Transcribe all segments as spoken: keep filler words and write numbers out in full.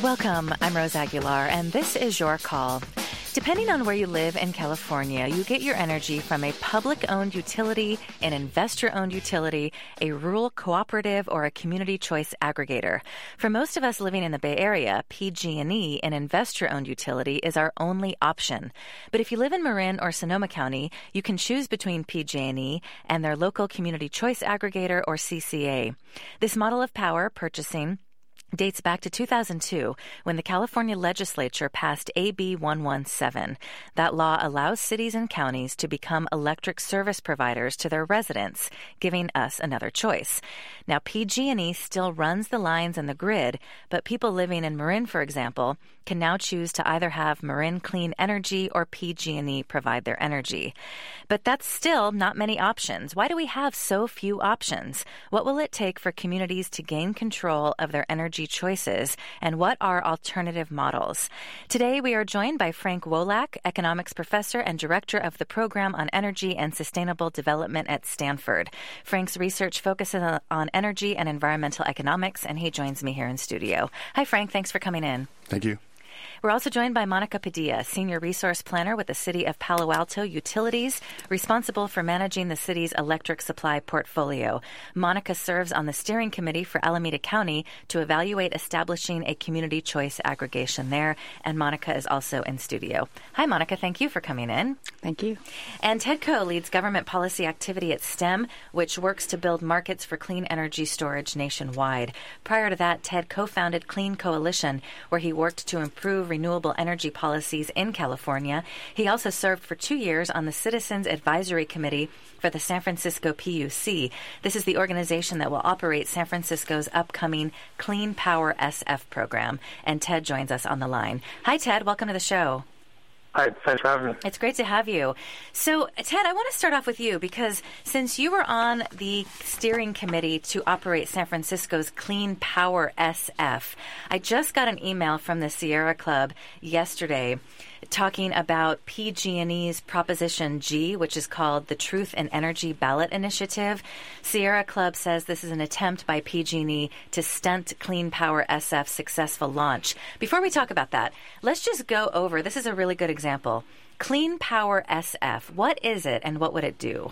Welcome, I'm Rose Aguilar, and this is Your Call. Depending on where you live in California, you get your energy from a public-owned utility, an investor-owned utility, a rural cooperative, or a community choice aggregator. For most of us living in the Bay Area, P G and E, an investor-owned utility, is our only option. But if you live in Marin or Sonoma County, you can choose between P G and E and their local community choice aggregator, or C C A. This model of power purchasing dates back to two thousand two, when the California legislature passed A B one seventeen. That law allows cities and counties to become electric service providers to their residents, giving us another choice. Now, P G and E still runs the lines and the grid, but people living in Marin, for example, can now choose to either have Marin Clean Energy or P G and E provide their energy. But that's still not many options. Why do we have so few options? What will it take for communities to gain control of their energy choices, and what are alternative models? Today, we are joined by Frank Wolak, economics professor and director of the Program on Energy and Sustainable Development at Stanford. Frank's research focuses on energy and environmental economics, and he joins me here in studio. Hi, Frank. Thanks for coming in. Thank you. We're also joined by Monica Padilla, Senior Resource Planner with the City of Palo Alto Utilities, responsible for managing the city's electric supply portfolio. Monica serves on the steering committee for Alameda County to evaluate establishing a community choice aggregation there, and Monica is also in studio. Hi, Monica. Thank you for coming in. Thank you. And Ted Koh leads government policy activity at STEM, which works to build markets for clean energy storage nationwide. Prior to that, Ted co-founded Clean Coalition, where he worked to improve renewable energy policies in California. He also served for two years on the Citizens Advisory Committee for the San Francisco P U C. This is the organization that will operate San Francisco's upcoming Clean Power S F program. And Ted joins us on the line. Hi, Ted. Welcome to the show. Hi, thanks for having me. It's great to have you. So, Ted, I want to start off with you because since you were on the steering committee to operate San Francisco's Clean Power S F, I just got an email from the Sierra Club yesterday talking about P G and E's Proposition G, which is called the Truth and Energy Ballot Initiative. Sierra Club says this is an attempt by P G and E to stunt Clean Power S F's successful launch. Before we talk about that, let's just go over, this is a really good example. Clean Power S F, what is it and what would it do?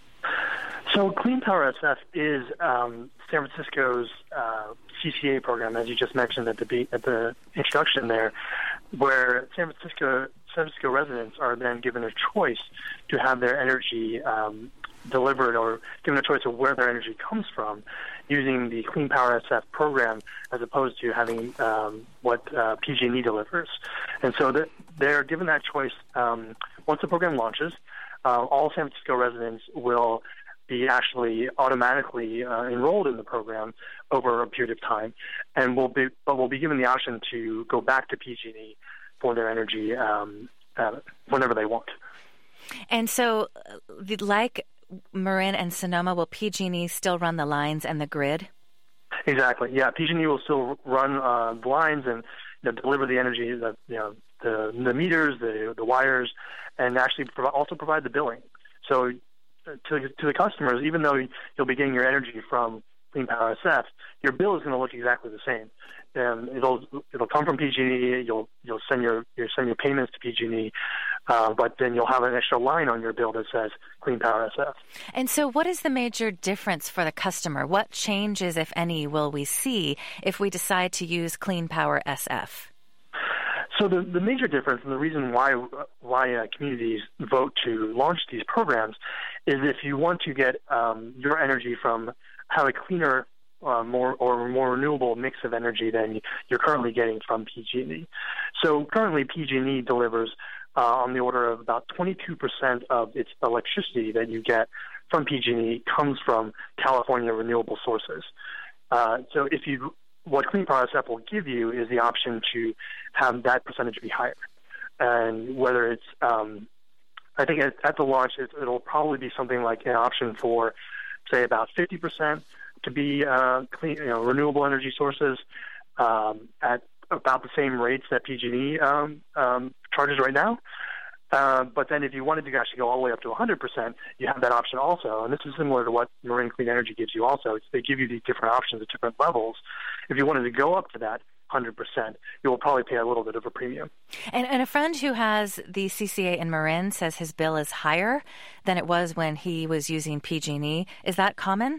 So Clean Power S F is um, San Francisco's uh, C C A program, as you just mentioned at the at the introduction there, where San Francisco San Francisco residents are then given a choice to have their energy um, delivered, or given a choice of where their energy comes from, using the Clean Power S F program, as opposed to having um, what uh, P G and E delivers. And so that they're given that choice um, once the program launches. Uh, all San Francisco residents will be actually automatically uh, enrolled in the program over a period of time, and will be, but will be given the option to go back to P G and E for their energy um, uh, whenever they want. And so, like Marin and Sonoma, will P G and E still run the lines and the grid? Exactly. Yeah, P G and E will still run uh, the lines and you know, deliver the energy, the you know the the meters, the the wires, and actually prov- also provide the billing. So to to the customers, even though you'll be getting your energy from Clean Power S F, your bill is going to look exactly the same. Um, it'll it'll come from P G and E. You'll you'll send your you'll send your payments to P G and E, uh, but then you'll have an extra line on your bill that says Clean Power S F. And so, what is the major difference for the customer? What changes, if any, will we see if we decide to use Clean Power S F? So the, the major difference, and the reason why why uh, communities vote to launch these programs, is if you want to get um, your energy from have a cleaner, uh, more or more renewable mix of energy than you're currently getting from P G and E. So currently, P G and E delivers uh, on the order of about twenty-two percent of its electricity that you get from P G and E comes from California renewable sources. Uh, so if you what Clean Power S F will give you is the option to have that percentage be higher. And whether it's, um, I think at, at the launch, it, it'll probably be something like an option for, say, about fifty percent to be uh, clean, you know, renewable energy sources um, at about the same rates that P G and E um, um, charges right now. Uh, but then if you wanted to actually go all the way up to one hundred percent, you have that option also. And this is similar to what Marin Clean Energy gives you also. It's, they give you these different options at different levels. If you wanted to go up to that, one hundred percent, you will probably pay a little bit of a premium. And, and a friend who has the C C A in Marin says his bill is higher than it was when he was using P G and E. Is that common?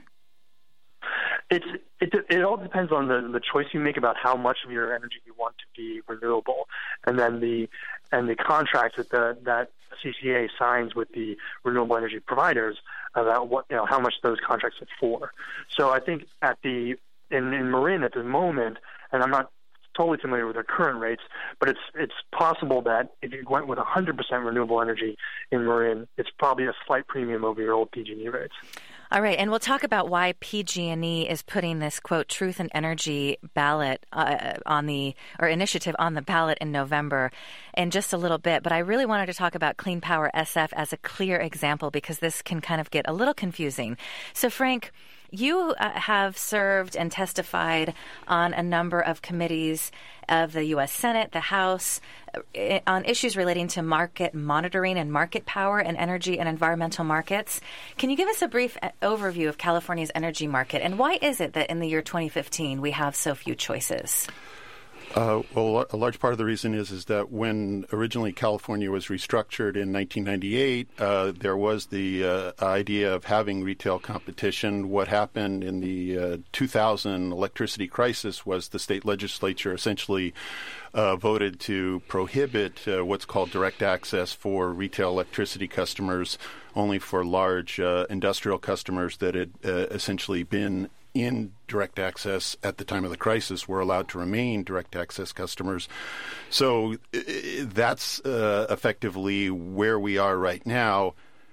It's it, it all depends on the, the choice you make about how much of your energy you want to be renewable, and then the and the contracts that the, that C C A signs with the renewable energy providers about what you know how much those contracts are for. So I think at the in, in Marin at the moment, and I'm not totally familiar with their current rates, but it's it's possible that if you went with one hundred percent renewable energy in Marin, it's probably a slight premium over your old P G and E rates. All right, and we'll talk about why P G and E is putting this, quote, Truth and Energy ballot uh, on the, or initiative on the ballot in November in just a little bit. But I really wanted to talk about Clean Power S F as a clear example because this can kind of get a little confusing. So, Frank, you uh, have served and testified on a number of committees of the U S Senate, the House, uh, on issues relating to market monitoring and market power and energy and environmental markets. Can you give us a brief overview of California's energy market, and why is it that in the year twenty fifteen we have so few choices? Uh, well, a large part of the reason is is that when originally California was restructured in nineteen ninety-eight, uh, there was the uh, idea of having retail competition. What happened in the uh, two thousand electricity crisis was the state legislature essentially uh, voted to prohibit uh, what's called direct access for retail electricity customers, only for large uh, industrial customers that had uh, essentially been in direct access at the time of the crisis were allowed to remain direct access customers. So uh, that's uh, effectively where we are right now.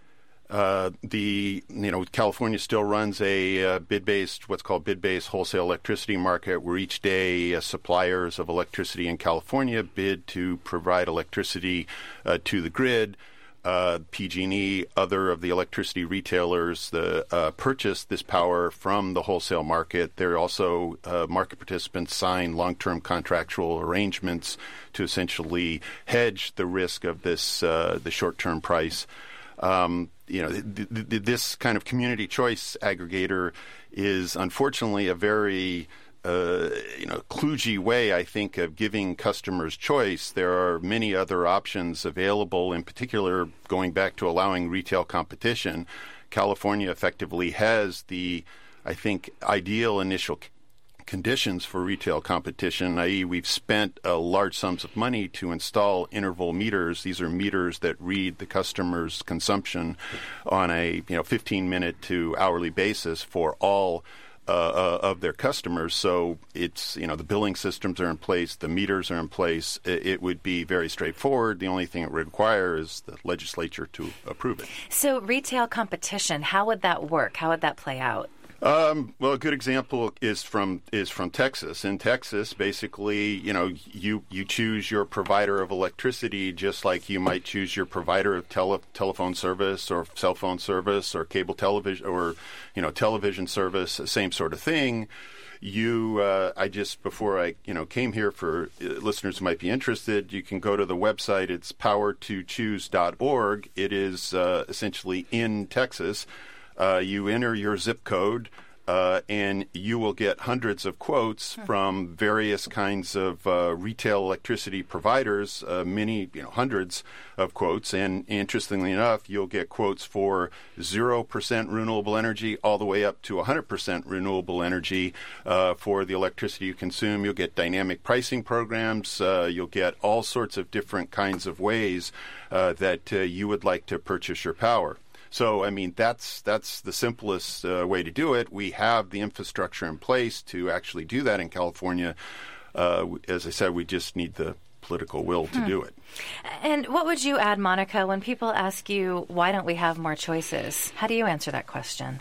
Uh, the you know California still runs a uh, bid-based, what's called bid-based wholesale electricity market, where each day uh, suppliers of electricity in California bid to provide electricity uh, to the grid. Uh, P G and E, other of the electricity retailers, the, uh, purchase this power from the wholesale market. There are also uh, market participants sign long-term contractual arrangements to essentially hedge the risk of this uh, the short-term price. Um, you know, th- th- this kind of community choice aggregator is unfortunately a very Uh, you know, kludgy way, I think, of giving customers choice. There are many other options available, in particular, going back to allowing retail competition. California effectively has the, I think, ideal initial c- conditions for retail competition, that is we've spent uh, large sums of money to install interval meters. These are meters that read the customer's consumption on a, you know, fifteen-minute to hourly basis for all Uh, uh, of their customers. So it's, you know, the billing systems are in place, the meters are in place. It, it would be very straightforward. The only thing it would require is the legislature to approve it. So retail competition, how would that work? How would that play out? Um, well, a good example is from is from Texas. In Texas, basically, you know, you, you choose your provider of electricity just like you might choose your provider of tele, telephone service or cell phone service or cable television or, you know, television service, same sort of thing. You, uh, I just, before I, you know, came here for uh, listeners who might be interested, you can go to the website. It's power to choose dot org. It is uh, essentially in Texas. Uh, you enter your zip code, uh, and you will get hundreds of quotes hmm. from various kinds of uh, retail electricity providers, uh, many, you know, hundreds of quotes. And interestingly enough, you'll get quotes for zero percent renewable energy all the way up to one hundred percent renewable energy uh, for the electricity you consume. You'll get dynamic pricing programs. Uh, you'll get all sorts of different kinds of ways uh, that uh, you would like to purchase your power. So, I mean, that's that's the simplest uh, way to do it. We have the infrastructure in place to actually do that in California. Uh, as I said, we just need the political will to hmm. do it. And what would you add, Monica, when people ask you, why don't we have more choices? How do you answer that question?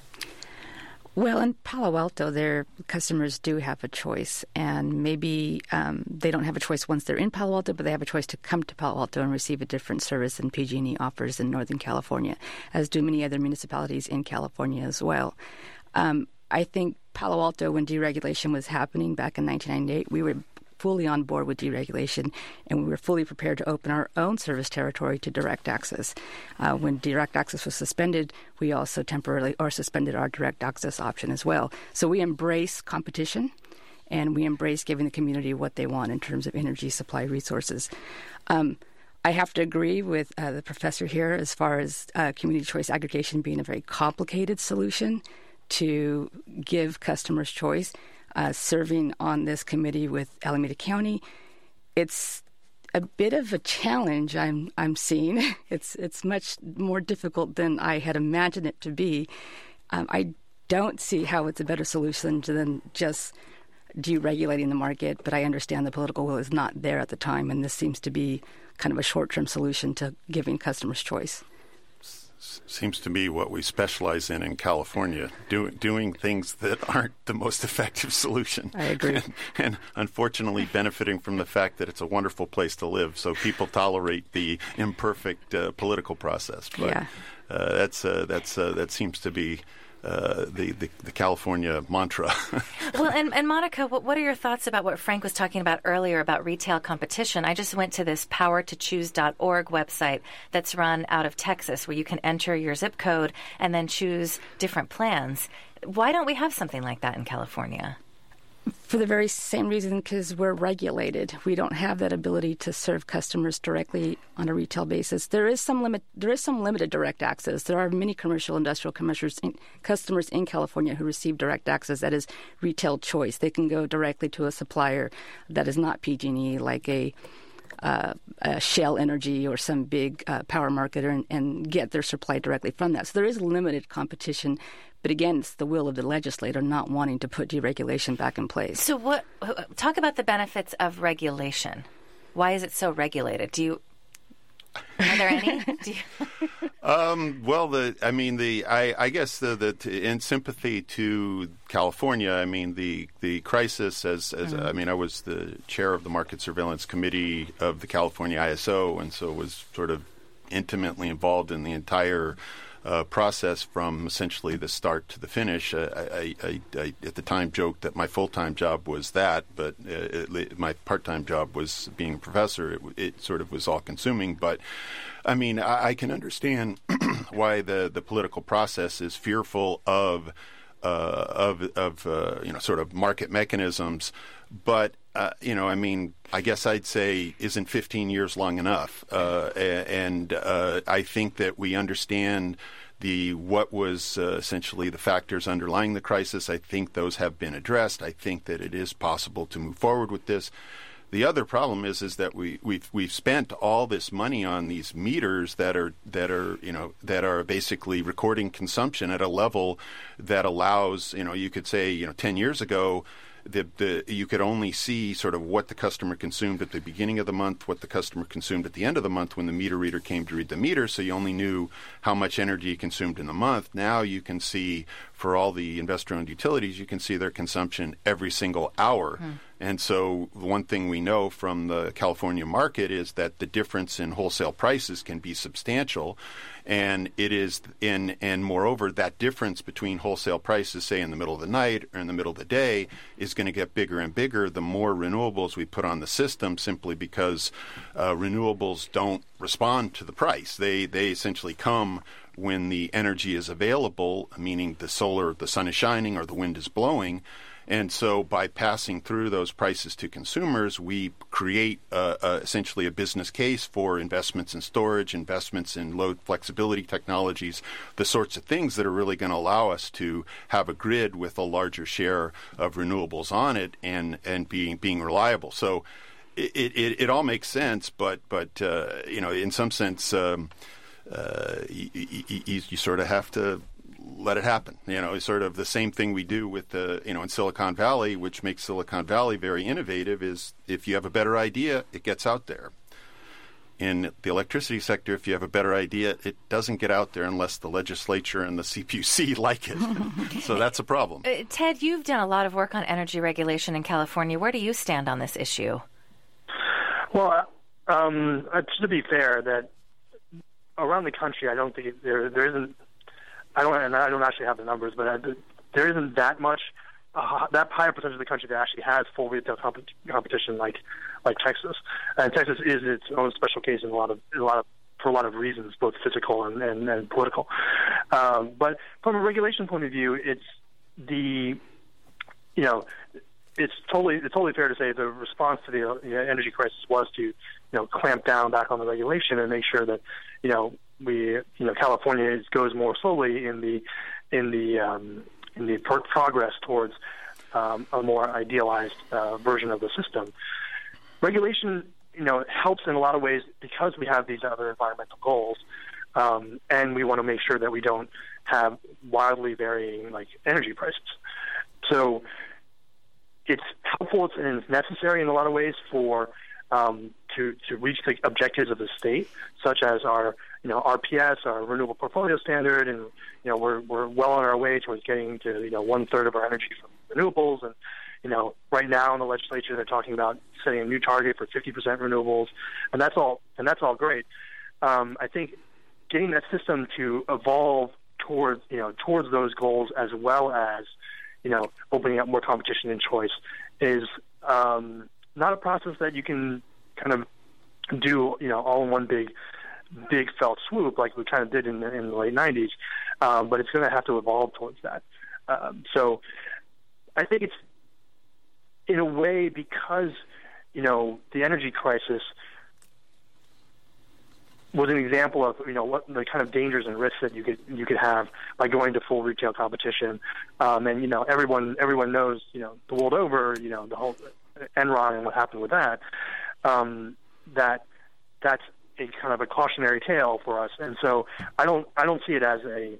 Well, in Palo Alto, their customers do have a choice, and maybe um, they don't have a choice once they're in Palo Alto, but they have a choice to come to Palo Alto and receive a different service than P G and E offers in Northern California, as do many other municipalities in California as well. Um, I think Palo Alto, when deregulation was happening back in nineteen ninety-eight, we were fully on board with deregulation, and we were fully prepared to open our own service territory to direct access. Uh, when direct access was suspended, we also temporarily or suspended our direct access option as well. So we embrace competition, and we embrace giving the community what they want in terms of energy supply resources. Um, I have to agree with uh, the professor here as far as uh, community choice aggregation being a very complicated solution to give customers choice. Uh, serving on this committee with Alameda County, it's a bit of a challenge I'm I'm seeing. It's it's much more difficult than I had imagined it to be. Um, I don't see how it's a better solution than just deregulating the market, but I understand the political will is not there at the time, and this seems to be kind of a short-term solution to giving customers choice. Seems to be what we specialize in in California, do, doing things that aren't the most effective solution. I agree. And, and unfortunately benefiting from the fact that it's a wonderful place to live, so people tolerate the imperfect uh, political process. But yeah. uh, that's, uh, that's, uh, that seems to be Uh, the, the the California mantra. Well, and, and Monica, what, what are your thoughts about what Frank was talking about earlier about retail competition? I just went to this power to choose dot org website that's run out of Texas, where you can enter your zip code and then choose different plans. Why don't we have something like that in California? For the very same reason, because we're regulated. We don't have that ability to serve customers directly on a retail basis. There is some limit. There is some limited direct access. There are many commercial, industrial commercials in, customers in California who receive direct access. That is retail choice. They can go directly to a supplier that is not P G and E, like a, uh, a Shell Energy or some big uh, power marketer, and, and get their supply directly from that. So there is limited competition. But again, it's the will of the legislator not wanting to put deregulation back in place. So what? Talk about the benefits of regulation. Why is it so regulated? Do you are there any? Do you... um, well, the I mean the I, I guess the, the in sympathy to California, I mean the the crisis as as mm-hmm. I mean I was the chair of the Market Surveillance Committee of the California I S O, and so was sort of intimately involved in the entire Uh, process from essentially the start to the finish. Uh, I, I, I, at the time, joked that my full-time job was that, but uh, it, my part-time job was being a professor. It, it sort of was all-consuming. But, I mean, I, I can understand why the, the political process is fearful of uh, of, of uh, you know, sort of market mechanisms. But, uh, you know, I mean, I guess I'd say isn't fifteen years long enough? Uh, and uh, I think that we understand the what was uh, essentially the factors underlying the crisis. I think those have been addressed. I think that it is possible to move forward with this. The other problem is is that we we've we've spent all this money on these meters that are that are you know that are basically recording consumption at a level that allows, you know, you could say, you know, ten years ago, The, the, you could only see sort of what the customer consumed at the beginning of the month, what the customer consumed at the end of the month when the meter reader came to read the meter, so you only knew how much energy you consumed in the month. Now you can see, for all the investor-owned utilities, you can see their consumption every single hour. Mm. And so one thing we know from the California market is that the difference in wholesale prices can be substantial. And it is in, and moreover, that difference between wholesale prices, say in the middle of the night or in the middle of the day, is going to get bigger and bigger the more renewables we put on the system, simply because uh, renewables don't respond to the price. They they essentially come when the energy is available, meaning the solar, the sun is shining or the wind is blowing. And so by passing through those prices to consumers, we create uh, uh, essentially a business case for investments in storage, investments in load flexibility technologies, the sorts of things that are really going to allow us to have a grid with a larger share of renewables on it and, and being being reliable. So it, it, it all makes sense, but, but uh, you know, in some sense, um, uh, you, you, you sort of have to let it happen. You know, it's sort of the same thing we do with the, you know, in Silicon Valley, which makes Silicon Valley very innovative, is if you have a better idea, it gets out there. In the electricity sector, if you have a better idea, it doesn't get out there unless the legislature and the C P U C like it. So that's a problem. Uh, Ted, you've done a lot of work on energy regulation in California. Where do you stand on this issue? Well, um, to be fair, that around the country, I don't think it, there there isn't. I don't, and I don't actually have the numbers, but I, there isn't that much, uh, that high a percentage of the country that actually has full retail comp- competition like, like Texas. And Texas is its own special case in a lot of, in a lot of, for a lot of reasons, both physical and, and, and political. Um, but from a regulation point of view, it's the, you know, it's totally it's totally fair to say the response to the you know, energy crisis was to you know clamp down back on the regulation and make sure that you know we you know California goes more slowly in the in the um, in the pro- progress towards um, a more idealized uh, version of the system. Regulation, you know, helps in a lot of ways because we have these other environmental goals, um, and we want to make sure that we don't have wildly varying like energy prices. So it's helpful and it's necessary in a lot of ways for um, to to reach the objectives of the state, such as our you know R P S, our renewable portfolio standard, and you know we're we're well on our way towards getting to you know one third of our energy from renewables. And you know right now in the legislature they're talking about setting a new target for fifty percent renewables, and that's all and that's all great. Um, I think getting that system to evolve towards you know towards those goals, as well as you know opening up more competition and choice, is um, not a process that you can kind of do you know all in one big big felt swoop like we kind of did in the, in the late nineties, um, but it's going to have to evolve towards that. Um, so I think it's in a way because you know the energy crisis was an example of you know what the kind of dangers and risks that you could you could have by going to full retail competition, um, and you know everyone everyone knows you know the world over you know the whole Enron and what happened with that, um, that that's a kind of a cautionary tale for us, and so I don't I don't see it as a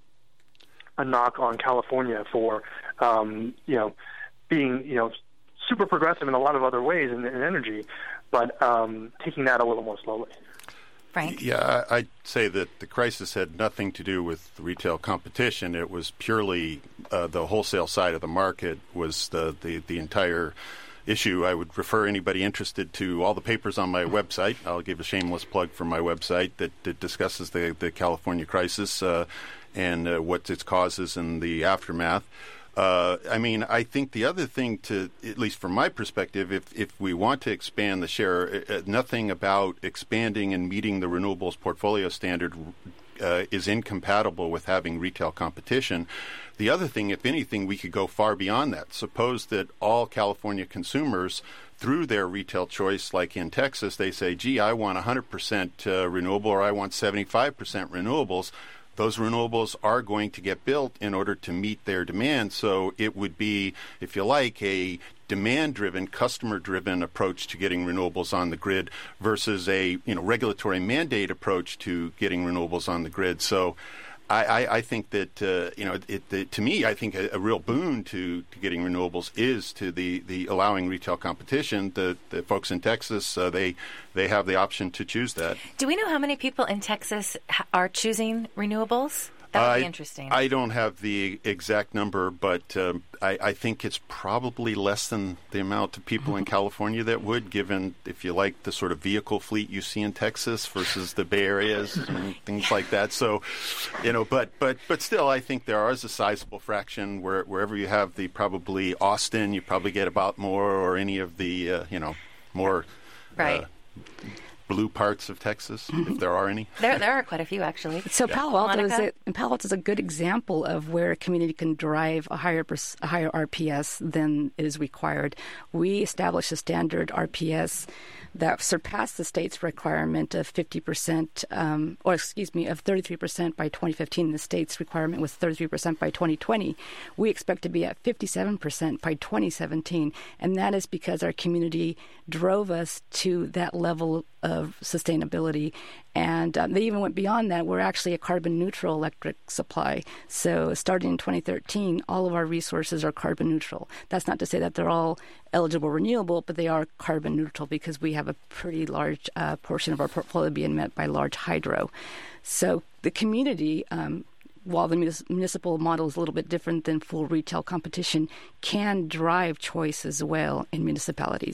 a knock on California for um, you know being you know super progressive in a lot of other ways in, in energy, but um, taking that a little more slowly. Frank? Yeah, I'd say that the crisis had nothing to do with retail competition. It was purely uh, the wholesale side of the market was the, the, the entire issue. I would refer anybody interested to all the papers on my website. I'll give a shameless plug for my website that, that discusses the, the California crisis uh, and uh, what its causes and the aftermath. Uh, I mean, I think the other thing to, at least from my perspective, if, if we want to expand the share, uh, nothing about expanding and meeting the renewables portfolio standard uh, is incompatible with having retail competition. The other thing, if anything, we could go far beyond that. Suppose that all California consumers, through their retail choice, like in Texas, they say, gee, I want one hundred percent uh, renewable or I want seventy-five percent renewables. Those renewables are going to get built in order to meet their demand. So it would be, if you like, a demand-driven, customer-driven approach to getting renewables on the grid versus a you know regulatory mandate approach to getting renewables on the grid. So I, I, I think that, uh, you know, it, it, to me, I think a, a real boon to, to getting renewables is to the, the allowing retail competition. The, the folks in Texas, uh, they they have the option to choose that. Do we know how many people in Texas ha- are choosing renewables? That would I, be interesting. I don't have the exact number, but um, I, I think it's probably less than the amount of people in California that would, given, if you like, the sort of vehicle fleet you see in Texas versus the Bay Areas and things like that. So, you know, but but but still, I think there is a sizable fraction where wherever you have the probably Austin, you probably get about more, or any of the uh, you know more right. Uh, blue parts of Texas, if there are any. There, there are quite a few, actually. So yeah. Palo Alto is Monica? a, Palo Alto is a good example of where a community can drive a higher pers- a higher R P S than is required. We established a standard R P S that surpassed the state's requirement of fifty percent, um, or excuse me, of thirty-three percent by twenty fifteen. The state's requirement was thirty-three percent by twenty twenty. We expect to be at fifty-seven percent by twenty seventeen, and that is because our community drove us to that level of sustainability. And um, they even went beyond that. We're actually a carbon neutral electric supply. So starting in twenty thirteen, all of our resources are carbon neutral. That's not to say that they're all eligible renewable, but they are carbon neutral because we have a pretty large uh, portion of our portfolio being met by large hydro. So the community, um, while the munis- municipal model is a little bit different than full retail competition, can drive choice as well in municipalities.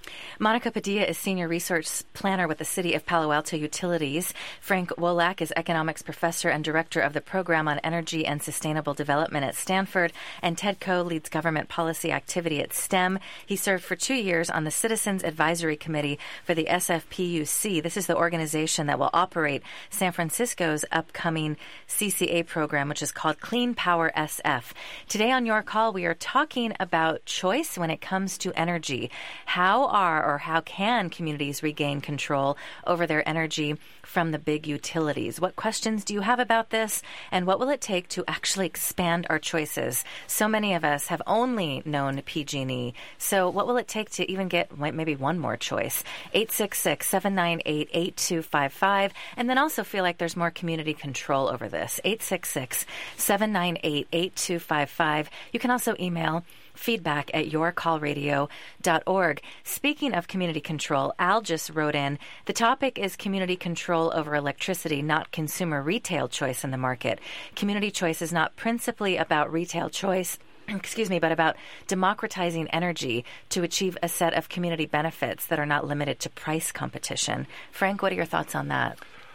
Monica Padilla is Senior Research Planner with the City of Palo Alto Utilities. Frank Wolak is Economics Professor and Director of the Program on Energy and Sustainable Development at Stanford. And Ted Koh leads Government Policy Activity at STEM. He served for two years on the Citizens Advisory Committee for the S F P U C. This is the organization that will operate San Francisco's upcoming C C A program, which is called Clean Power S F. Today on Your Call, we are talking about choice when it comes to energy. How are or how can communities regain control over their energy from the big utilities? What questions do you have about this? And what will it take to actually expand our choices? So many of us have only known P G and E. So what will it take to even get maybe one more choice? eight six six, seven nine eight, eight two five five. And then also feel like there's more community control over this. eight six six, seven nine eight, eight two five five. You can also email feedback at your call radio dot org. Speaking of community control, Al just wrote in, the topic is community control over electricity, not consumer retail choice in the market. Community choice is not principally about retail choice, excuse me, but about democratizing energy to achieve a set of community benefits that are not limited to price competition. Frank, what are your thoughts on that?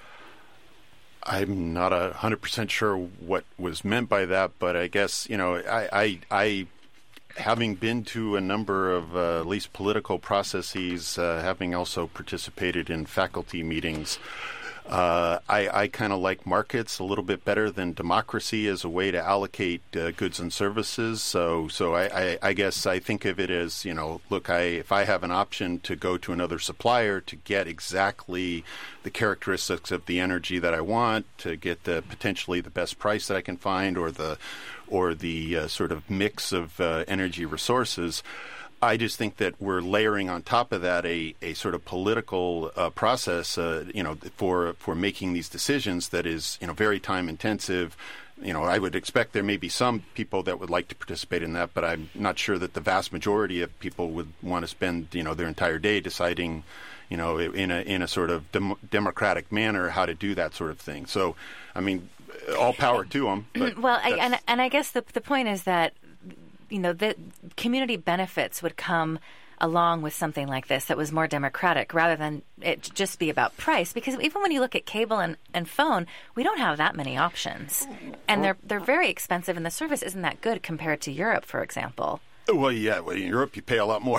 I'm not a hundred percent sure what was meant by that, but I guess, you know, I, I, I having been to a number of uh, at least political processes, uh, having also participated in faculty meetings, uh, I, I kind of like markets a little bit better than democracy as a way to allocate uh, goods and services. So, so I, I, I guess I think of it as, you know, look, I if I have an option to go to another supplier to get exactly the characteristics of the energy that I want, to get the potentially the best price that I can find, or the or the uh, sort of mix of uh, energy resources. I just think that we're layering on top of that a, a sort of political uh, process, uh, you know, for for making these decisions that is, you know, very time intensive. You know, I would expect there may be some people that would like to participate in that, but I'm not sure that the vast majority of people would want to spend, you know, their entire day deciding, you know, in a in a sort of dem- democratic manner how to do that sort of thing. So, I mean, all power to them. Well, I, and and I guess the the point is that, you know, the community benefits would come along with something like this that was more democratic rather than it just be about price. Because even when you look at cable and, and phone, we don't have that many options. And they're they're very expensive, and the service isn't that good compared to Europe, for example. Well, yeah. Well, in Europe, you pay a lot more,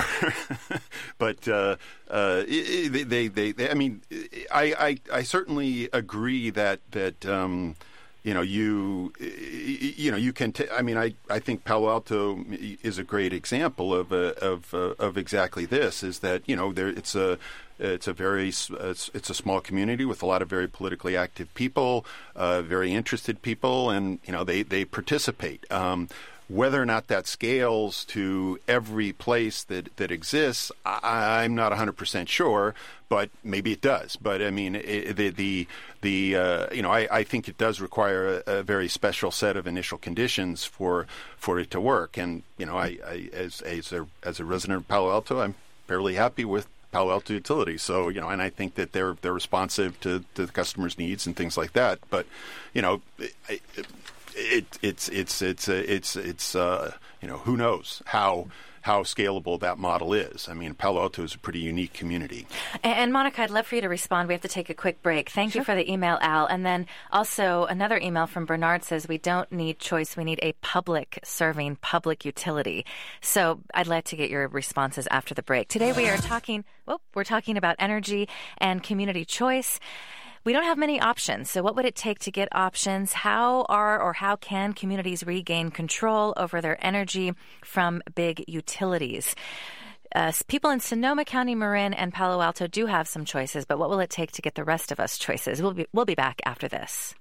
but uh, uh, they, they, they, they, I mean, I, I, I certainly agree that that um, you know you, you know, you can. T- I mean, I, I think Palo Alto is a great example of uh, of uh, of exactly this. Is that, you know, there it's a It's a very it's, it's a small community with a lot of very politically active people, uh, very interested people, and, you know, they they participate. Um, Whether or not that scales to every place that, that exists, I, I'm not one hundred percent sure, but maybe it does. But, I mean, it, the, the, the uh, you know, I, I think it does require a, a very special set of initial conditions for for it to work. And, you know, I, I as, as, a, as a resident of Palo Alto, I'm fairly happy with Palo Alto Utilities. So, you know, and I think that they're they're responsive to, to the customers' needs and things like that. But, you know, it, it, It, it's it's it's uh, it's it's uh, you know, who knows how how scalable that model is. I mean, Palo Alto is a pretty unique community. And, and Monica, I'd love for you to respond. We have to take a quick break. Thank Sure. you for the email, Al. And then also another email from Bernard says we don't need choice. We need a public serving public utility. So I'd like to get your responses after the break. Today we are talking. Well, we're talking about energy and community choice. We don't have many options, so what would it take to get options? How are or how can communities regain control over their energy from big utilities? Uh, people in Sonoma County, Marin, and Palo Alto do have some choices, but what will it take to get the rest of us choices? We'll be, we'll be back after this.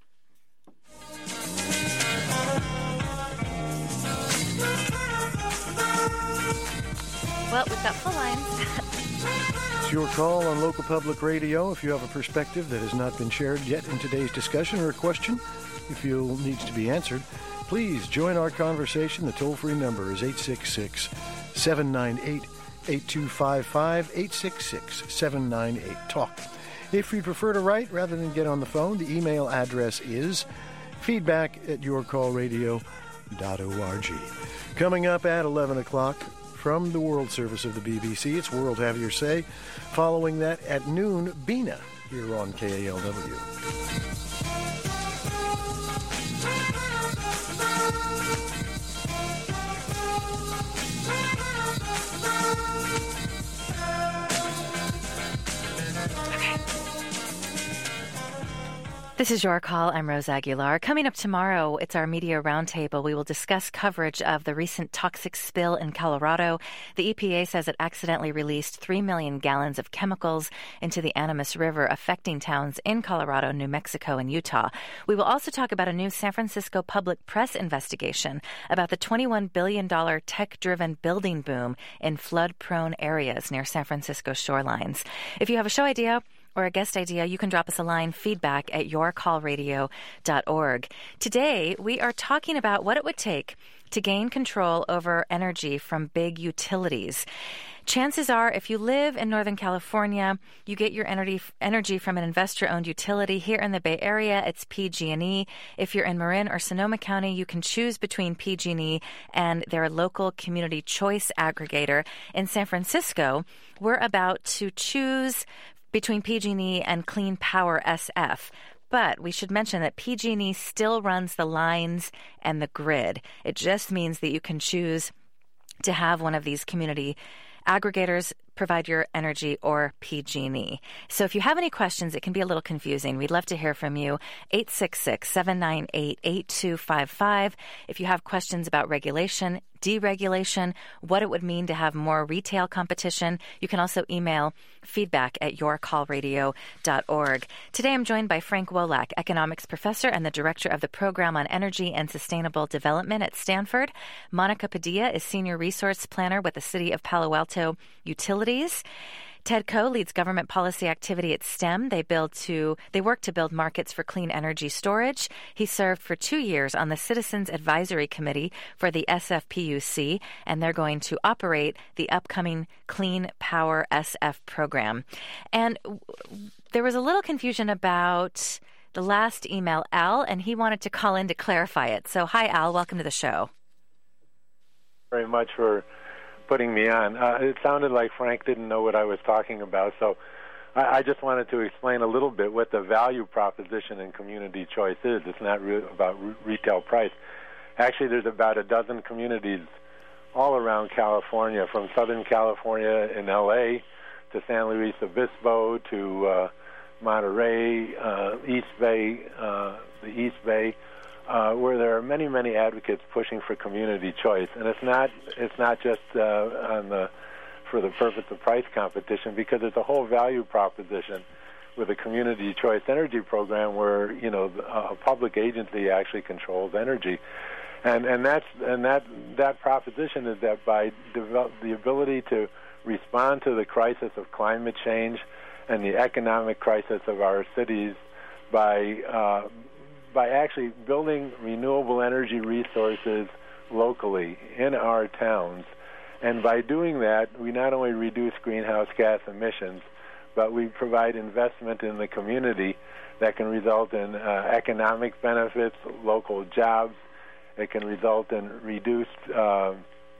Well, we've got full lines. It's your call on Local Public Radio. If you have a perspective that has not been shared yet in today's discussion, or a question you feel needs to be answered, please join our conversation. The toll-free number is eight six six, seven nine eight, eight two five five, eight six six, seven nine eight, talk. If you prefer to write rather than get on the phone, the email address is feedback at your call radio dot org. Coming up at eleven o'clock, from the World Service of the B B C. It's World Have Your Say. Following that at noon, Bina here on K A L W. This is Your Call. I'm Rose Aguilar. Coming up tomorrow, it's our Media Roundtable. We will discuss coverage of the recent toxic spill in Colorado. The E P A says it accidentally released three million gallons of chemicals into the Animas River, affecting towns in Colorado, New Mexico, and Utah. We will also talk about a new San Francisco public press investigation about the twenty-one billion dollars tech-driven building boom in flood-prone areas near San Francisco shorelines. If you have a show idea or a guest idea, you can drop us a line, feedback at your call radio dot org. Today, we are talking about what it would take to gain control over energy from big utilities. Chances are, if you live in Northern California, you get your energy energy from an investor-owned utility. Here in the Bay Area, it's P G and E. If you're in Marin or Sonoma County, you can choose between P G and E and their local community choice aggregator. In San Francisco, we're about to choose between P G and E and Clean Power S F. But we should mention that P G and E still runs the lines and the grid. It just means that you can choose to have one of these community aggregators provide your energy, or P G and E. So if you have any questions, it can be a little confusing. We'd love to hear from you. eight six six, seven nine eight, eight two five five. If you have questions about regulation, deregulation, what it would mean to have more retail competition, you can also email feedback at your call radio dot org. Today I'm joined by Frank Wolak, economics professor and the director of the program on energy and sustainable development at Stanford. Monica Padilla is senior resource planner with the City of Palo Alto Utilities. Ted Koh leads government policy activity at STEM. They build to they work to build markets for clean energy storage. He served for two years on the Citizens Advisory Committee for the S F P U C, and they're going to operate the upcoming Clean Power S F program. And there was a little confusion about the last email, Al, and he wanted to call in to clarify it. So, hi, Al. Welcome to the show. Very much for putting me on. Uh, it sounded like Frank didn't know what I was talking about, so I, I just wanted to explain a little bit what the value proposition in community choice is. It's not re- about re- retail price. Actually, there's about a dozen communities all around California, from Southern California in L A to San Luis Obispo to uh, Monterey, uh, East Bay, uh, the East Bay, Uh, where there are many, many advocates pushing for community choice, and it's not it's not just uh, on the for the purpose of price competition, because it's a whole value proposition with a community choice energy program where you know a public agency actually controls energy, and and that's and that that proposition is that by develop the ability to respond to the crisis of climate change and the economic crisis of our cities by uh, by actually building renewable energy resources locally in our towns. And by doing that, we not only reduce greenhouse gas emissions, but we provide investment in the community that can result in uh, economic benefits, local jobs. It can result in reduced uh,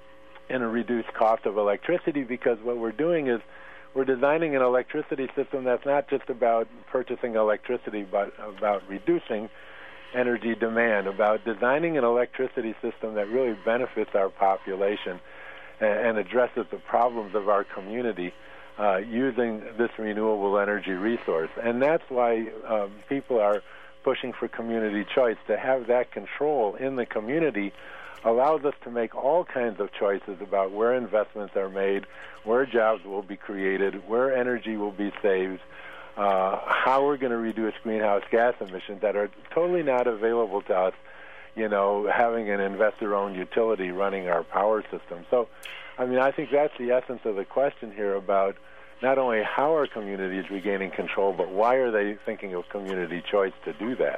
in a reduced cost of electricity, because what we're doing is we're designing an electricity system that's not just about purchasing electricity, but about reducing energy demand, about designing an electricity system that really benefits our population and, and addresses the problems of our community uh, using this renewable energy resource. And that's why um, people are pushing for community choice. To have that control in the community allows us to make all kinds of choices about where investments are made, where jobs will be created, where energy will be saved, Uh, how we're going to reduce greenhouse gas emissions that are totally not available to us, you know, having an investor-owned utility running our power system. So, I mean, I think that's the essence of the question here about not only how are communities regaining control, but why are they thinking of community choice to do that?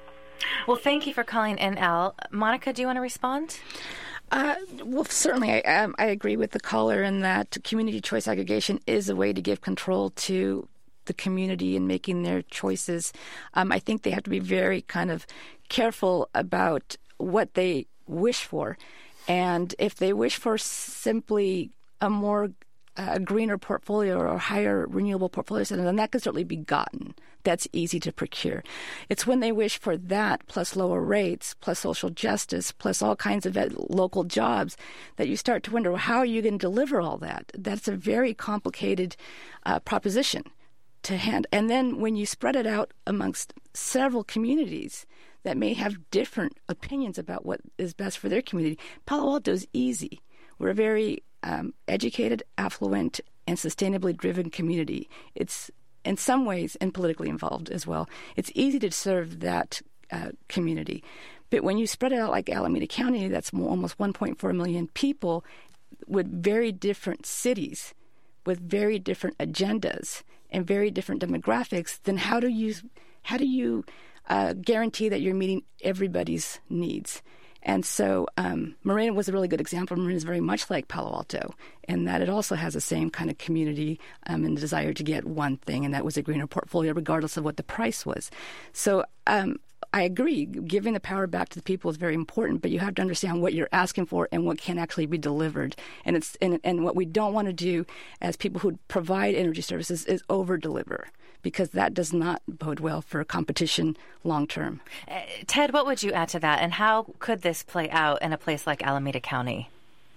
Well, thank you for calling in, Al. Monica, do you want to respond? Uh, well, certainly, I, um, I agree with the caller in that community choice aggregation is a way to give control to the community in making their choices. Um, I think they have to be very kind of careful about what they wish for. And if they wish for simply a more a greener portfolio or a higher renewable portfolio, then that can certainly be gotten. That's easy to procure. It's when they wish for that plus lower rates, plus social justice, plus all kinds of local jobs that you start to wonder, well, how are you going to deliver all that? That's a very complicated uh, proposition to hand. And then when you spread it out amongst several communities that may have different opinions about what is best for their community, Palo Alto is easy. We're a very um, educated, affluent, and sustainably driven community. It's in some ways and politically involved as well. It's easy to serve that uh, community. But when you spread it out like Alameda County, that's more, almost one point four million people with very different cities, with very different agendas and very different demographics, then how do you how do you uh, guarantee that you're meeting everybody's needs? And so um, Marina was a really good example. Marina is very much like Palo Alto in that it also has the same kind of community um, and desire to get one thing, and that was a greener portfolio regardless of what the price was. So um, I agree, giving the power back to the people is very important, but you have to understand what you're asking for and what can actually be delivered. And it's and, and what we don't want to do as people who provide energy services is over-deliver, because that does not bode well for competition long term. Uh, Ted, what would you add to that, and how could this play out in a place like Alameda County?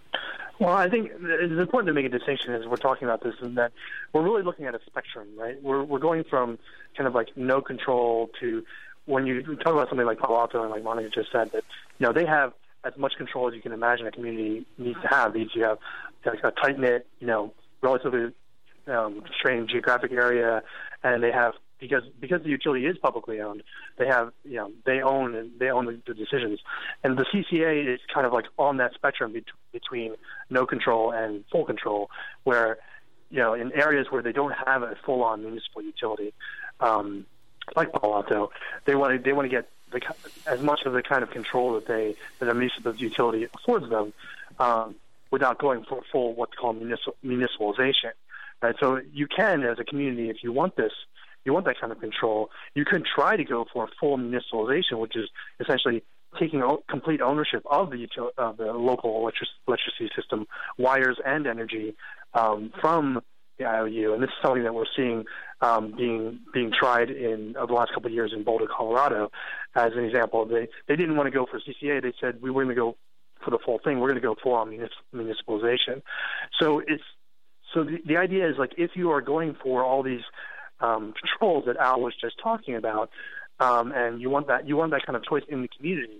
Well, I think it's important to make a distinction as we're talking about this, in that we're really looking at a spectrum, right? We're we're going from kind of like no control to, when you talk about something like Palo Alto and like Monica just said, that, you know, they have as much control as you can imagine a community needs to have. These, you have like a tight-knit, you know, relatively um, constrained geographic area, and they have, because because the utility is publicly owned, they have, you know, they own they own the, the decisions, and the C C A is kind of like on that spectrum be- between no control and full control, where, you know, in areas where they don't have a full-on municipal utility, um, like Palo Alto, they want to they want to get the, as much of the kind of control that they that a municipal utility affords them, um, without going for full what's called municipal, municipalization. Right, so you can, as a community, if you want this, you want that kind of control, you can try to go for full municipalization, which is essentially taking o- complete ownership of the util- uh, the local electric- electricity system, wires and energy, um, from the I O U. And this is something that we're seeing um, being being tried in uh, the last couple of years in Boulder, Colorado, as an example. They they didn't want to go for C C A. They said, we were going to go for the full thing. We're going to go full on municip- municipalization. So it's So the, the idea is, like, if you are going for all these um, controls that Al was just talking about, um, and you want that you want that kind of choice in the community,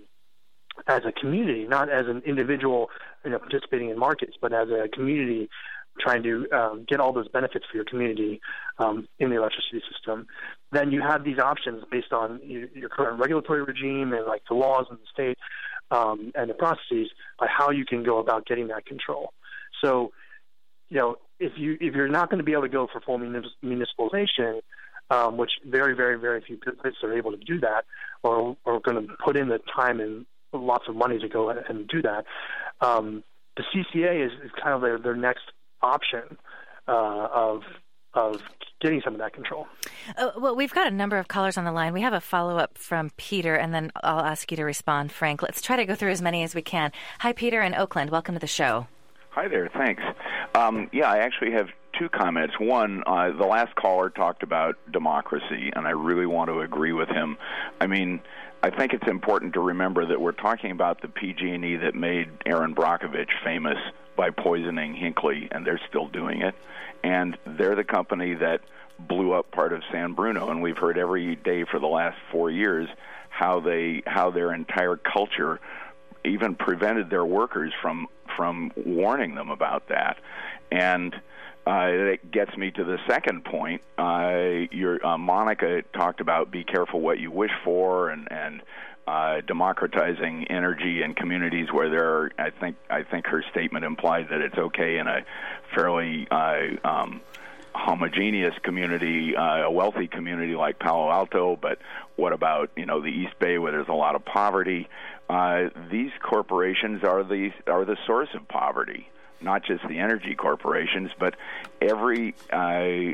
as a community, not as an individual, you know, participating in markets, but as a community trying to um, get all those benefits for your community um, in the electricity system, then you have these options based on your, your current regulatory regime and like the laws in the state um, and the processes by how you can go about getting that control. So, you know, if you if you're not going to be able to go for full municipalization, um, which very very very few places are able to do that, or or going to put in the time and lots of money to go and do that, um, the C C A is, is kind of their, their next option uh, of of getting some of that control. Uh, well, we've got a number of callers on the line. We have a follow-up from Peter, and then I'll ask you to respond, Frank. Let's try to go through as many as we can. Hi, Peter in Oakland. Welcome to the show. Hi there. Thanks. Um, yeah, I actually have two comments. One, uh, the last caller talked about democracy, and I really want to agree with him. I mean, I think it's important to remember that we're talking about the P G and E that made Aaron Brockovich famous by poisoning Hinckley, and they're still doing it. And they're the company that blew up part of San Bruno, and we've heard every day for the last four years how they how their entire culture even prevented their workers from from warning them about that. And uh, it gets me to the second point. Uh, your uh, Monica talked about be careful what you wish for, and and uh, democratizing energy in communities where there are. I think I think her statement implied that it's okay in a fairly uh, um, homogeneous community, uh, a wealthy community like Palo Alto. But what about, you know, the East Bay where there's a lot of poverty? Uh, these corporations are the are the source of poverty, not just the energy corporations, but every uh,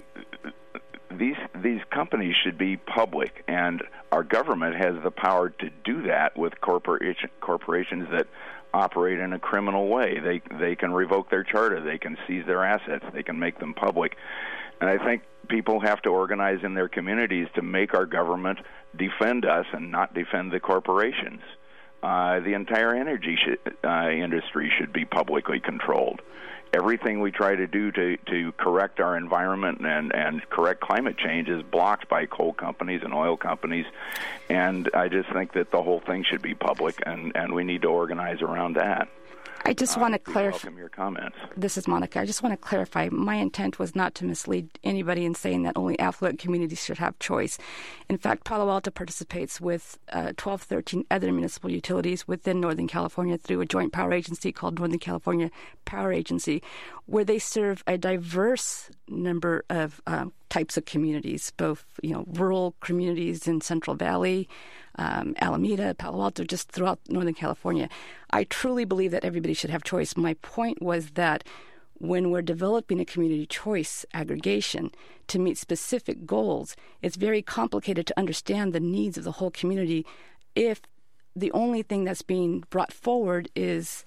these these companies should be public, and our government has the power to do that with corporation corporations that operate in a criminal way. They they can revoke their charter. They can seize their assets. They can make them public. And I think people have to organize in their communities to make our government defend us and not defend the corporations. Uh, the entire energy sh- uh, industry should be publicly controlled. Everything we try to do to, to correct our environment and, and correct climate change is blocked by coal companies and oil companies. And I just think that the whole thing should be public, and, and we need to organize around that. I just uh, want to clarify. Welcome your comments. This is Monica. I just want to clarify. My intent was not to mislead anybody in saying that only affluent communities should have choice. In fact, Palo Alto participates with uh, twelve, thirteen other municipal utilities within Northern California through a joint power agency called Northern California Power Agency, where they serve a diverse number of um, types of communities, both you know rural communities in Central Valley, Um, Alameda, Palo Alto, just throughout Northern California. I truly believe that everybody should have choice. My point was that when we're developing a community choice aggregation to meet specific goals, it's very complicated to understand the needs of the whole community if the only thing that's being brought forward is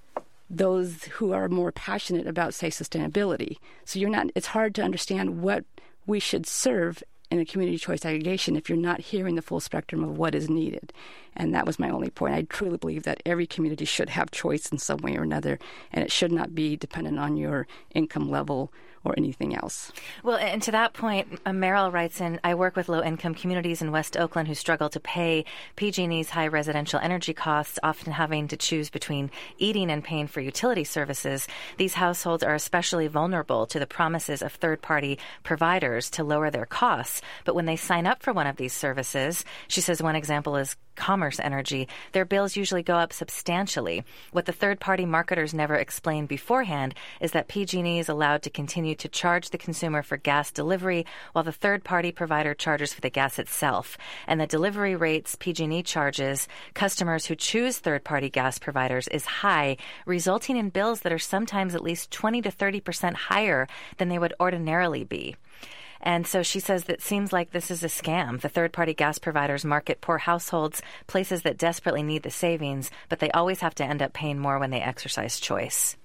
those who are more passionate about, say, sustainability. So you're not. It's hard to understand what we should serve in a community choice aggregation if you're not hearing the full spectrum of what is needed. And that was my only point. I truly believe that every community should have choice in some way or another, and it should not be dependent on your income level or anything else. Well, and to that point, uh, Meryl writes in, I work with low-income communities in West Oakland who struggle to pay P G and E's high residential energy costs, often having to choose between eating and paying for utility services. These households are especially vulnerable to the promises of third-party providers to lower their costs. But when they sign up for one of these services, she says one example is Commerce Energy, their bills usually go up substantially. What the third-party marketers never explain beforehand is that P G and E is allowed to continue to charge the consumer for gas delivery while the third-party provider charges for the gas itself. And the delivery rates P G and E charges customers who choose third-party gas providers is high, resulting in bills that are sometimes at least twenty to thirty percent higher than they would ordinarily be. And so she says that it seems like this is a scam. The third-party gas providers market poor households, places that desperately need the savings, but they always have to end up paying more when they exercise choice.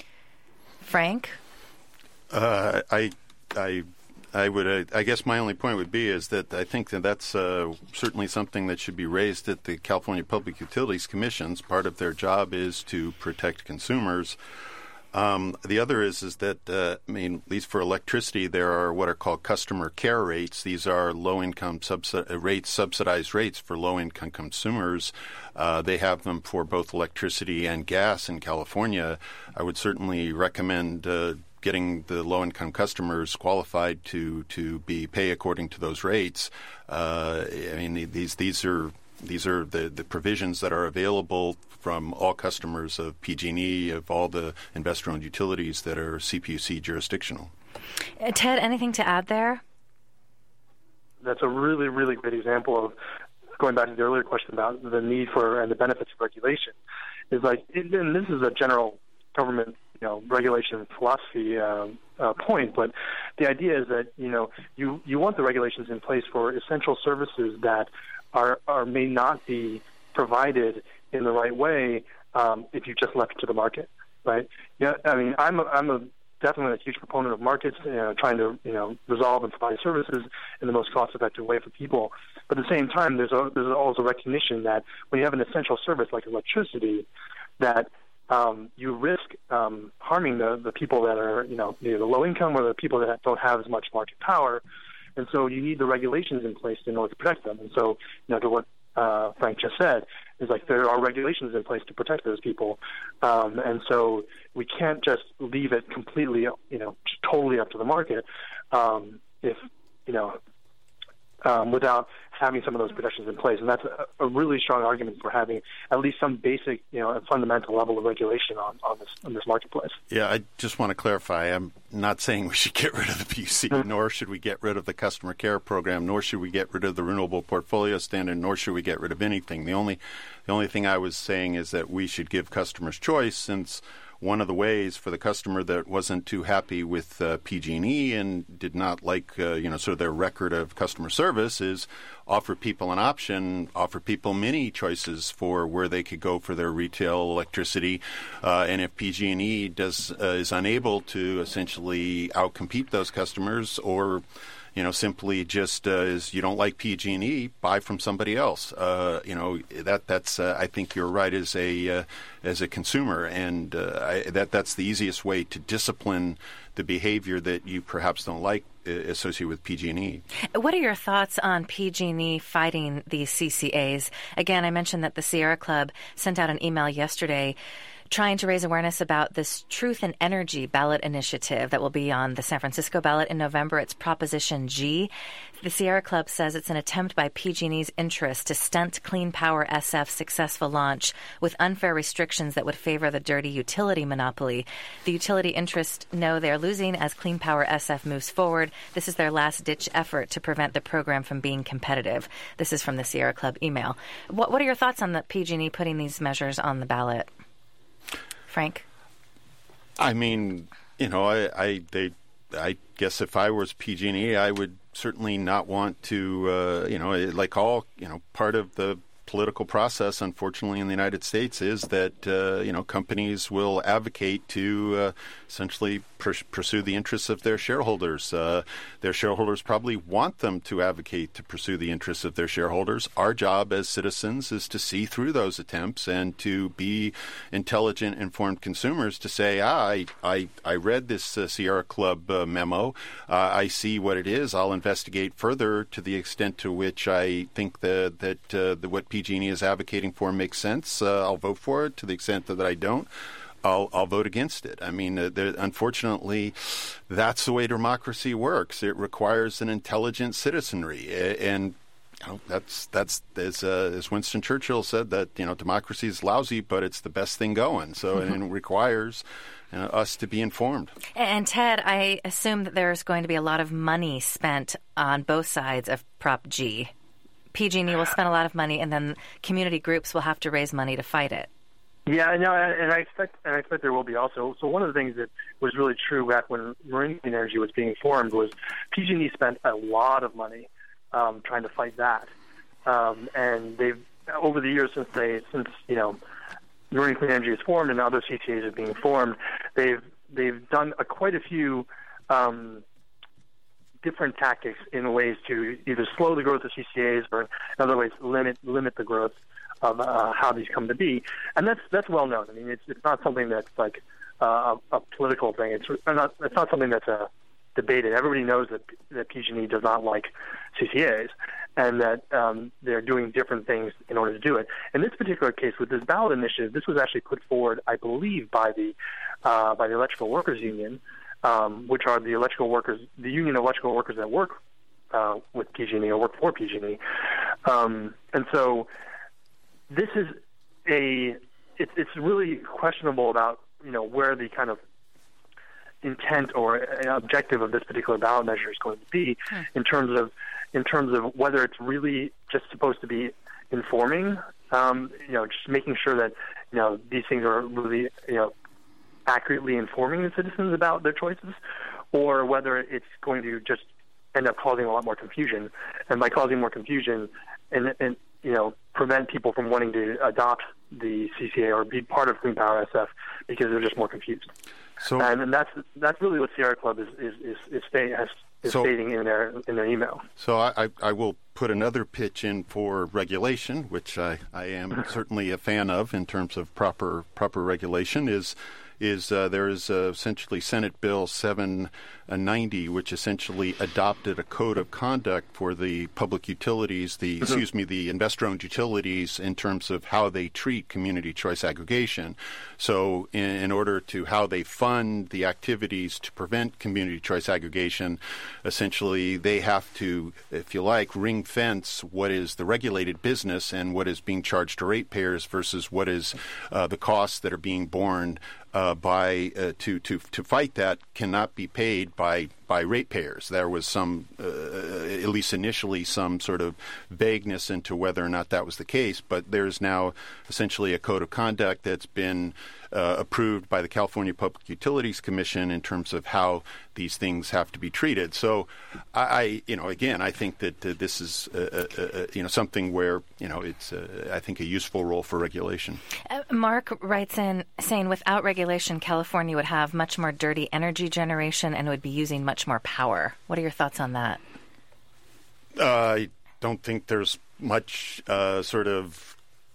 Frank? Uh, I, I, I would. Uh, I guess my only point would be is that I think that that's uh, certainly something that should be raised at the California Public Utilities Commissions. Part of their job is to protect consumers. Um, the other is is that, uh, I mean, at least for electricity, there are what are called customer care rates. These are low-income subsidi- rates, subsidized rates for low-income consumers. Uh, they have them for both electricity and gas in California. I would certainly recommend uh, getting the low-income customers qualified to to be pay according to those rates. Uh, I mean, these these are these are the, the provisions that are available from all customers of P G and E, of all the investor-owned utilities that are C P U C jurisdictional. Uh, Ted, anything to add there? That's a really, really great example of going back to the earlier question about the need for and the benefits of regulation. Is like, and this is a general government, you know, regulation philosophy um, uh, point, but the idea is that you know you you want the regulations in place for essential services that are are may not be provided in the right way um, if you just left it to the market, right? Yeah, I mean, I'm a, I'm a definitely a huge proponent of markets, you know, trying to you know resolve and provide services in the most cost-effective way for people. But at the same time, there's a, there's always a recognition that when you have an essential service like electricity, that um, you risk um, harming the, the people that are you know either the low income or the people that don't have as much market power, and so you need the regulations in place in order to protect them. And so, you know, to what uh, Frank just said, is like there are regulations in place to protect those people, um, and so we can't just leave it completely, you know, totally up to the market. Um, if you know, um, without having some of those protections in place, and that's a, a really strong argument for having at least some basic, you know, a fundamental level of regulation on, on this on this marketplace. Yeah, I just want to clarify. I'm not saying we should get rid of the P U C, mm-hmm. nor should we get rid of the customer care program, nor should we get rid of the renewable portfolio standard, nor should we get rid of anything. The only the only thing I was saying is that we should give customers choice, since one of the ways for the customer that wasn't too happy with uh, P G and E and did not like, uh, you know, sort of their record of customer service is offer people an option, offer people many choices for where they could go for their retail electricity. Uh, and if P G and E does uh, is unable to essentially outcompete those customers, or you know, simply just uh, is you don't like P G and E, buy from somebody else. Uh, you know, that that's uh, I think you're right as a uh, as a consumer, and uh, I, that that's the easiest way to discipline the behavior that you perhaps don't like uh, associated with P G and E. What are your thoughts on P G and E fighting these C C As? Again, I mentioned that the Sierra Club sent out an email yesterday trying to raise awareness about this Truth and Energy ballot initiative that will be on the San Francisco ballot in November. It's Proposition G. The Sierra Club says it's an attempt by P G and E's interest to stunt Clean Power S F's successful launch with unfair restrictions that would favor the dirty utility monopoly. The utility interests know they're losing as Clean Power S F moves forward. This is their last-ditch effort to prevent the program from being competitive. This is from the Sierra Club email. What, what are your thoughts on the P G and E putting these measures on the ballot? Frank? I mean, you know, I, I, they, I guess if I was P G and E, I would certainly not want to, uh, you know, like all, you know, part of the political process, unfortunately, in the United States is that, uh, you know, companies will advocate to uh, essentially pr- pursue the interests of their shareholders. Uh, their shareholders probably want them to advocate to pursue the interests of their shareholders. Our job as citizens is to see through those attempts and to be intelligent, informed consumers to say, ah, I, I, I read this uh, Sierra Club uh, memo. Uh, I see what it is. I'll investigate further to the extent to which I think the, that uh, the, what P G and E is advocating for makes sense. Uh, I'll vote for it. To the extent that I don't, I'll, I'll vote against it. I mean, uh, there, unfortunately, that's the way democracy works. It requires an intelligent citizenry, and you know, that's that's as, uh, as Winston Churchill said, that you know democracy is lousy, but it's the best thing going. So mm-hmm. and it requires you know, us to be informed. And Ted, I assume that there's going to be a lot of money spent on both sides of Prop G. P G and E will spend a lot of money, and then community groups will have to raise money to fight it. Yeah, no, and I expect, and I expect there will be also. So one of the things that was really true back when Marine Clean Energy was being formed was P G and E spent a lot of money um, trying to fight that, um, and they've over the years since they since you know Marine Clean Energy is formed and other C C As are being formed, they've they've done a, quite a few. Um, different tactics in ways to either slow the growth of C C As or in other ways limit limit the growth of uh, how these come to be. And that's that's well known. I mean, it's it's not something that's like uh, a, a political thing. It's not it's not something that's uh, debated. Everybody knows that that P G and E does not like C C As, and that um, they're doing different things in order to do it. In this particular case, with this ballot initiative, this was actually put forward, I believe, by the uh, by the Electrical Workers Union. Um, which are the electrical workers, the union of electrical workers that work uh, with P G and E or work for P G and E. Um, and so this is a, it's, it's really questionable about, you know, where the kind of intent or objective of this particular ballot measure is going to be hmm. in terms of, in terms of whether it's really just supposed to be informing, um, you know, just making sure that, you know, these things are really, you know, accurately informing the citizens about their choices, or whether it's going to just end up causing a lot more confusion, and by causing more confusion, and, and you know, prevent people from wanting to adopt the C C A or be part of Clean Power S F because they're just more confused. So, and, and that's that's really what Sierra Club is is is, is, stay, has, is so, stating in their in their email. So I, I will put another pitch in for regulation, which I, I am certainly a fan of in terms of proper proper regulation. Is is uh, there is uh, essentially Senate Bill seven ninety, which essentially adopted a code of conduct for the public utilities, the mm-hmm. excuse me, the investor-owned utilities in terms of how they treat community choice aggregation. So in, in order to how they fund the activities to prevent community choice aggregation, essentially they have to, if you like, ring fence what is the regulated business and what is being charged to ratepayers versus what is uh, the costs that are being borne uh, by uh, to to to fight that cannot be paid by by ratepayers. There was some, uh, at least initially, some sort of vagueness into whether or not that was the case. But there's now essentially a code of conduct that's been uh, approved by the California Public Utilities Commission in terms of how these things have to be treated. So, I, I you know, again, I think that uh, this is, uh, uh, you know, something where, you know, it's, uh, I think, a useful role for regulation. Uh, Mark writes in saying without regulation, California would have much more dirty energy generation and would be using much more power. What are your thoughts on that? Uh, I don't think there's much uh, sort of.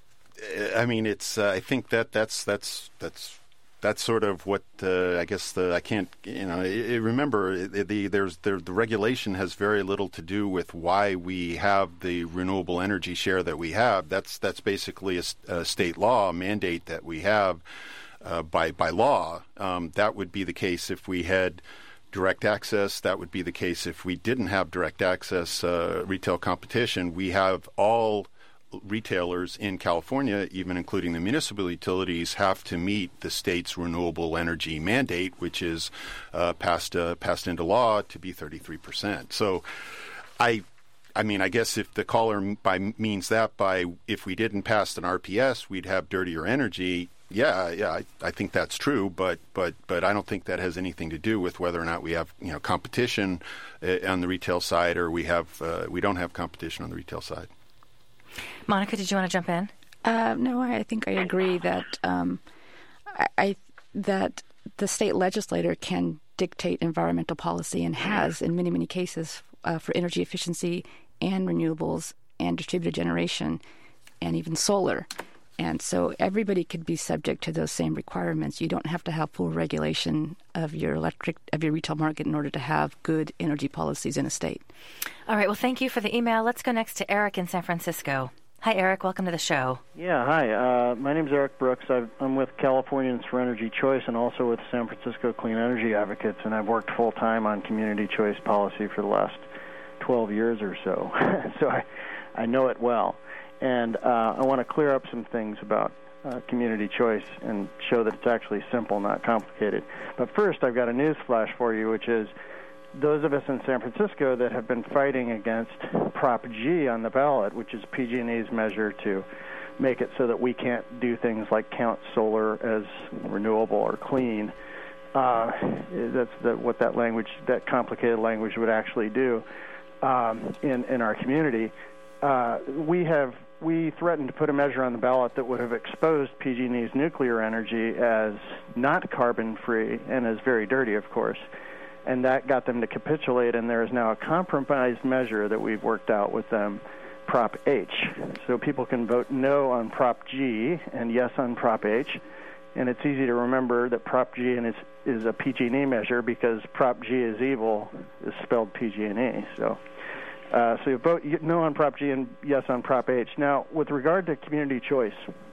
I mean, it's. Uh, I think that that's that's that's that's sort of what uh, I guess the I can't. You know, it, it, remember the, the there's the, the regulation has very little to do with why we have the renewable energy share that we have. That's that's basically a, a state law mandate that we have uh, by by law. Um, that would be the case if we had direct access. That would be the case if we didn't have direct access uh, retail competition. We have all retailers in California, even including the municipal utilities, have to meet the state's renewable energy mandate, which is uh, passed uh, passed into law to be thirty-three percent. So I I mean, I guess if the caller by means that by if we didn't pass an R P S, we'd have dirtier energy. Yeah, yeah, I, I think that's true, but but but I don't think that has anything to do with whether or not we have you know competition uh, on the retail side, or we have uh, we don't have competition on the retail side. Monica, did you want to jump in? Uh, no, I think I agree that um, I, I that the state legislator can dictate environmental policy and has in many many cases uh, for energy efficiency and renewables and distributed generation and even solar. And so everybody could be subject to those same requirements. You don't have to have full regulation of your electric, of your retail market in order to have good energy policies in a state. All right. Well, thank you for the email. Let's go next to Eric in San Francisco. Hi, Eric. Welcome to the show. Yeah, hi. Uh, my name's Eric Brooks. I've, I'm with Californians for Energy Choice and also with San Francisco Clean Energy Advocates, and I've worked full-time on community choice policy for the last twelve years or so. so I, I know it well. And uh, I want to clear up some things about uh, community choice and show that it's actually simple, not complicated. But first, I've got a news flash for you, which is those of us in San Francisco that have been fighting against Prop G on the ballot, which is P G and E's measure to make it so that we can't do things like count solar as renewable or clean. Uh, that's the, what that language, that complicated language would actually do um, in, in our community. Uh, we have we threatened to put a measure on the ballot that would have exposed P G and E's nuclear energy as not carbon-free and as very dirty, of course. And that got them to capitulate, and there is now a compromised measure that we've worked out with them, Prop H. So people can vote no on Prop G and yes on Prop H. And it's easy to remember that Prop G is, is a P G and E measure because Prop G is evil is spelled P G and E. So... Uh, so you vote no on Prop G and yes on Prop H. Now, with regard to community choice,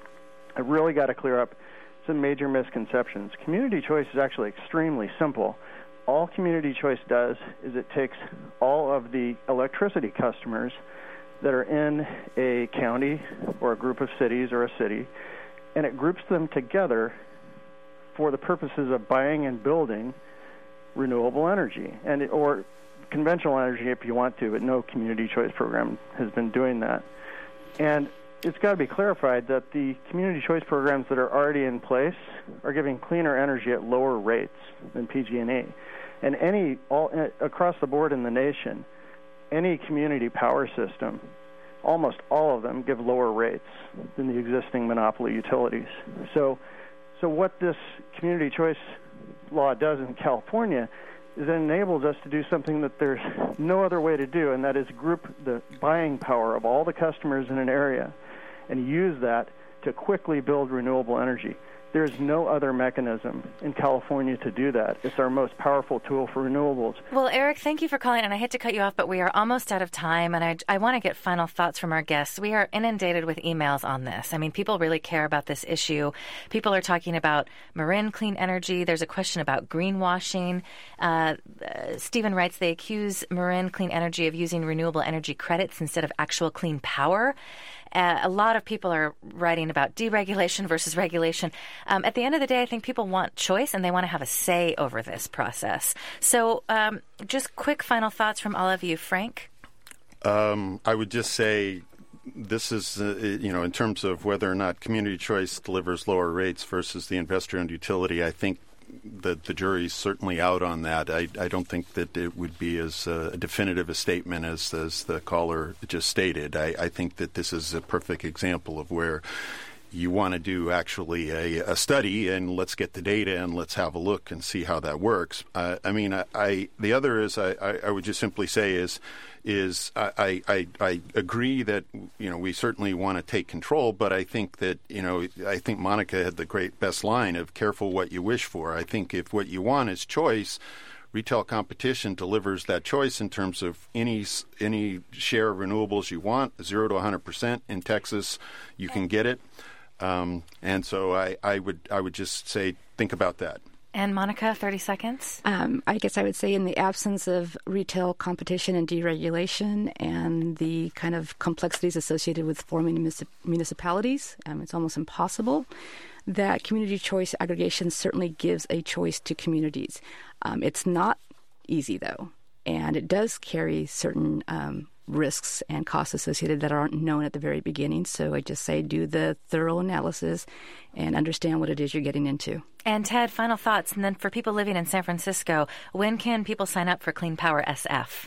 I really got to clear up some major misconceptions. Community choice is actually extremely simple. All community choice does is it takes all of the electricity customers that are in a county or a group of cities or a city, and it groups them together for the purposes of buying and building renewable energy, and it, or conventional energy if you want to, but no community choice program has been doing that. And it's got to be clarified that the community choice programs that are already in place are giving cleaner energy at lower rates than P G and E. And any all across the board in the nation, any community power system, almost all of them give lower rates than the existing monopoly utilities. So, so what this community choice law does in California is it enables us to do something that there's no other way to do, and that is group the buying power of all the customers in an area and use that to quickly build renewable energy. There's no other mechanism in California to do that. It's our most powerful tool for renewables. Well, Eric, thank you for calling, and I hate to cut you off, but we are almost out of time, and I, I want to get final thoughts from our guests. We are inundated with emails on this. I mean, people really care about this issue. People are talking about Marin Clean Energy. There's a question about greenwashing. Uh, uh, Stephen writes, they accuse Marin Clean Energy of using renewable energy credits instead of actual clean power. Uh, a lot of people are writing about deregulation versus regulation. Um, at the end of the day, I think people want choice and they want to have a say over this process. So um, just quick final thoughts from all of you. Frank? Um, I would just say this is, uh, you know, in terms of whether or not community choice delivers lower rates versus the investor-owned utility, I think the, the jury's certainly out on that. I, I don't think that it would be as uh, definitive a statement as, as the caller just stated. I, I think that this is a perfect example of where you want to do actually a, a study and let's get the data and let's have a look and see how that works. Uh, I mean, I, I the other is I, I, I would just simply say is is I, I, I agree that, you know, we certainly want to take control, but I think that, you know, I think Monica had the great best line of careful what you wish for. I think if what you want is choice, retail competition delivers that choice in terms of any any share of renewables you want, zero to one hundred percent. In Texas, you can get it. Um, and so I, I would I would just say think about that. And Monica, thirty seconds. Um, I guess I would say in the absence of retail competition and deregulation and the kind of complexities associated with forming municip- municipalities, um, it's almost impossible, that community choice aggregation certainly gives a choice to communities. Um, it's not easy, though, and it does carry certain um, risks and costs associated that aren't known at the very beginning. So I just say do the thorough analysis and understand what it is you're getting into. And Ted, final thoughts. And then for people living in San Francisco, when can people sign up for Clean Power S F?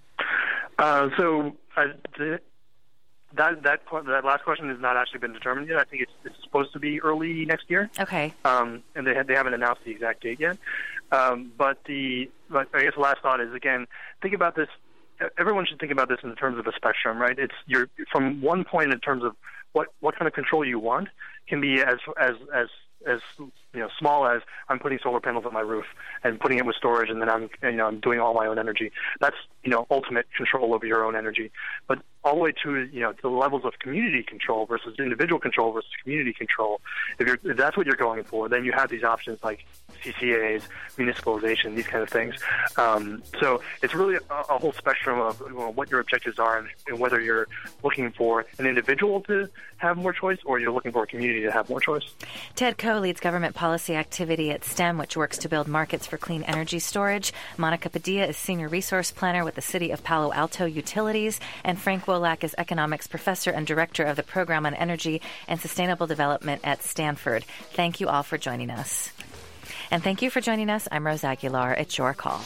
Uh, so uh, the, that that that last question has not actually been determined yet. I think it's, it's supposed to be early next year. Okay. Um, and they have, they haven't announced the exact date yet. Um, but the but I guess the last thought is, again, think about this. Everyone should think about this in terms of a spectrum, right? It's you're from one point in terms of what, what kind of control you want can be as as as as you know small as I'm putting solar panels on my roof and putting it with storage, and then I'm you know I'm doing all my own energy. That's you know ultimate control over your own energy. But all the way to you know to the levels of community control versus individual control versus community control. If you're if that's what you're going for, then you have these options like C C As, municipalization, these kind of things. Um, so it's really a, a whole spectrum of you know, what your objectives are and, and whether you're looking for an individual to have more choice or you're looking for a community to have more choice. Ted Koh leads government policy activity at STEM, which works to build markets for clean energy storage. Monica Padilla is senior resource planner with the City of Palo Alto Utilities. And Frank Wolak is economics professor and director of the program on energy and sustainable development at Stanford. Thank you all for joining us. And thank you for joining us. I'm Rose Aguilar. It's Your Call.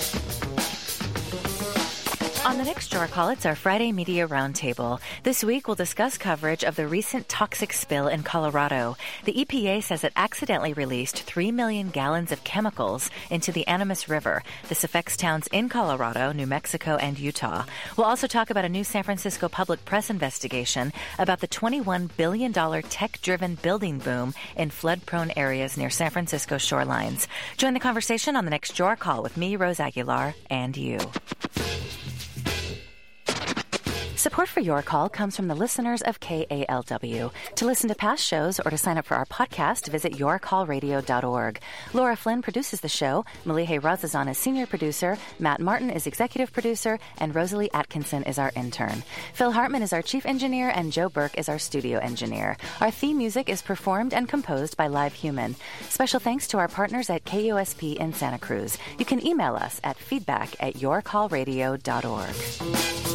On the next Your Call, it's our Friday Media Roundtable. This week, we'll discuss coverage of the recent toxic spill in Colorado. The E P A says it accidentally released three million gallons of chemicals into the Animas River. This affects towns in Colorado, New Mexico, and Utah. We'll also talk about a new San Francisco public press investigation about the twenty-one billion dollars tech-driven building boom in flood-prone areas near San Francisco shorelines. Join the conversation on the next Your Call with me, Rose Aguilar, and you. Support for Your Call comes from the listeners of K A L W. To listen to past shows or to sign up for our podcast, visit your call radio dot org. Laura Flynn produces the show. Malihe Razazan is senior producer. Matt Martin is executive producer. And Rosalie Atkinson is our intern. Phil Hartman is our chief engineer. And Joe Burke is our studio engineer. Our theme music is performed and composed by Live Human. Special thanks to our partners at K U S P in Santa Cruz. You can email us at feedback at your call radio dot org.